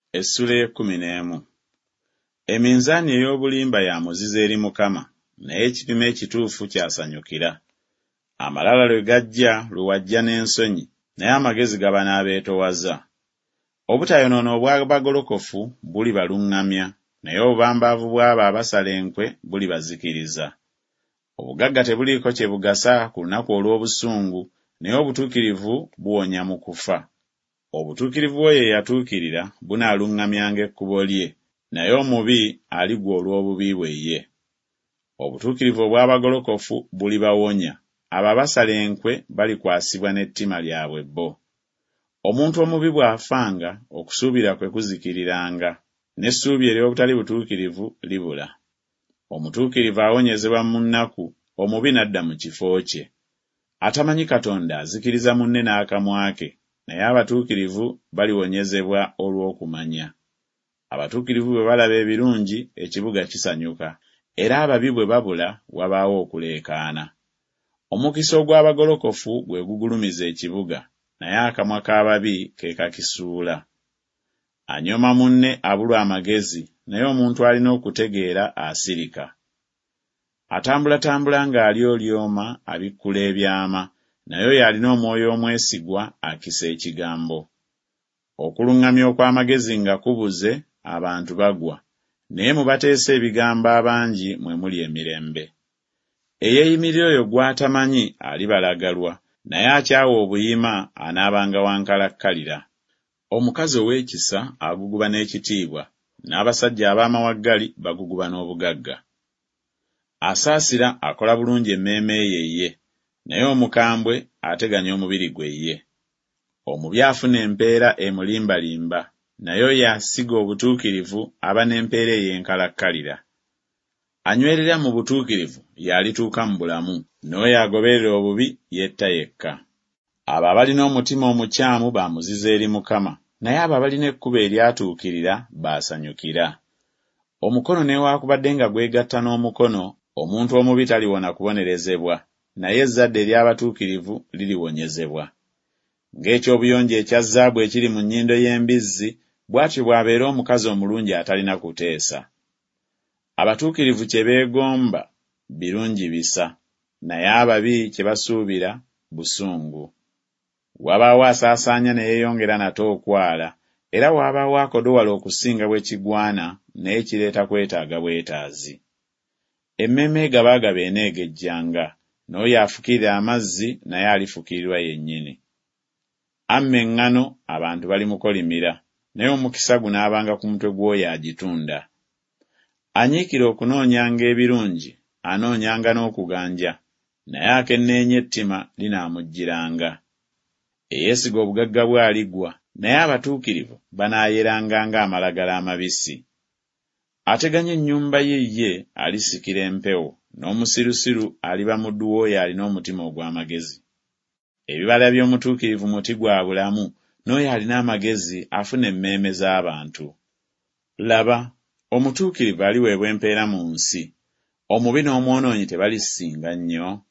Essula 11. Eminzaani ey'obulimba ya muzizo eri Mukama, naye ekipimo ekituufu kyasanyukira. Amalala lwe gajja luwajja n'ensonyi, naye amagezi gaba n'abeetowaza. Obutayonoona obw'abagolokofu bulibaluŋŋamya, naye obubambaavu bw'abo abasala enkwe bulibazikiriza. Obugagga tebuliiko kye bugasa ku lunaku olw'obusungu, naye obutuukirivu buwonya mu kufa. Obutuukirivu bw'oyo eyatuukirira bunaaluŋŋamyanga ekkubo lye, naye omubi aligwa olw'obubi bwe ye. Obutuukirivu obw'abagolokofu bulibawonya, abo abasala enkwe balikwasibwa n'ettima lyabwe bo. Omuntu omubi bw'afanga, okusuubira kwe kuzikiriranga, n'essuubi ery'obutali butuukirivu libula. Omutuukirivu awonyezebwa mu nnaku, omubi n'adda mu kifo kye. Atamanyi Katonda azikiriza munne n'akamwa ke, naye abatuukirivu baliwonyezebwa olw'okumanya. Abatuukirivu bwe balaba ebirungi, ekibuga kisanyuka, era ababi bwe babula wabaawo okuleekaana. Omukisa ogw'abagolokofu gwe gugulumiza ekibuga, naye akamwa k'ababi ke kakisuula. Anyooma munne abulwa amagezi, naye omuntu alina okutegeera asirika. Atambulatambula ng'alyolyoma abikkula ebyama, naye oyo alina omwoyo omwesigwa akisa ekigambo. Okuluŋŋamya okw'amagezi nga kubuze, abantu bagwa, naye mu bateesa ebigambo abangi mwe muli emirembe. Eyeeyimirira oyo gw'atamanyi alibalagalwa, naye akyawa obuyima anaabanga wankalakkalira. Omukazi ow'ekisa aguguba n'ekitiibwa, n'abasajja ab'amawaggali baguguba n'obugagga. Asaasira akola bulungi emmeeme ye, naye omukambwe ateganya omubiri gwe ye. Omubi afuna empeera emulimbalimba, naye oyo asiga obutuukirivu aba n'empeera ey'enkalakkalira. Anywerera mu butuukirivu y'alituuka mu bulamu, n'oyo agoberera obubi yetta yekka. Abo abalina omutima omukyamu bamuzizo eri Mukama, naye abo abalina ekkubo eryatuukirira baasanyukira. Omukono newaakubadde nga gwegatta n'omukono, omuntu omubi taliwona kubonerezebwa, naye ezzadde ery'abatuukirivu liliwonyezebwa. Ng'ekyobuyonjo ekya zaabu ekiri mu nnyindo y'embizzi, bw'atyo bw'abeera omukazi omulungi atalina kuteesa. Abatuukirivu kye beegomba birungi bisa, naye ababi kye basuubira busungu. Wabaawo asaasaanya ne yeeyongera nate okwala, era wabaawo akodowala okusinga bwe kigwana, naye kireeta kwetaaga bwetaazi. Emmeeme egabaagaba eneegejjanga, n'oyo afukirira amazzi naye alifukirirwa yennyini. Amma eŋŋano abantu balimukolimira, naye omukisa gunaabanga ku mutwe gw'oyo agitunda. Anyiikira okunoonyanga ebirungi, anoonyanga n'okuganja, naye akenneenya ettima linaamujjiranga. Eyeesiga obugagga bwe aligwa, naye abatuukirivu banaayeranga ng'amalagala amabisi. Ateganya ennyumba ye alisikira empewo, n'omusirusiru aliba muddu w'oyo alina omutima ogw'amagezi. Ebibala by'omutuukirivu muti gwa bulamu, n'oyo alina amagezi afuna emmeeme z'abantu. Laba, omutuukirivu aliweebwa empeera mu nsi, omubi n'omwonoonyi tebalisinga nnyo?